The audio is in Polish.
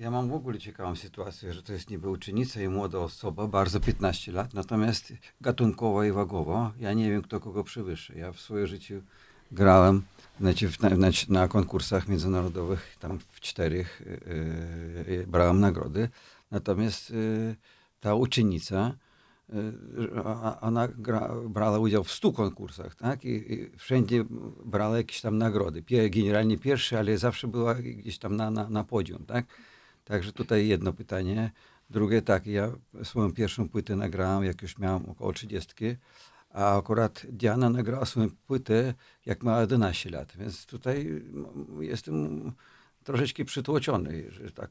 Ja mam w ogóle ciekawą sytuację, że to jest niby uczennica i młoda osoba, bardzo 15 lat, natomiast gatunkowo i wagowo ja nie wiem, kto kogo przewyższy. Ja w swoim życiu grałem na konkursach międzynarodowych, tam w 4 brałem nagrody, natomiast ta uczennica, ona brała udział w 100 konkursach, tak? I wszędzie brała jakieś tam nagrody. Generalnie pierwszy, ale zawsze była gdzieś tam na podium, tak? Także tutaj jedno pytanie. Drugie tak, ja swoją pierwszą płytę nagrałem, jak już miałem około 30, a akurat Diana nagrała swoją płytę, jak miała 11 lat, więc tutaj jestem troszeczkę przytłoczony, że tak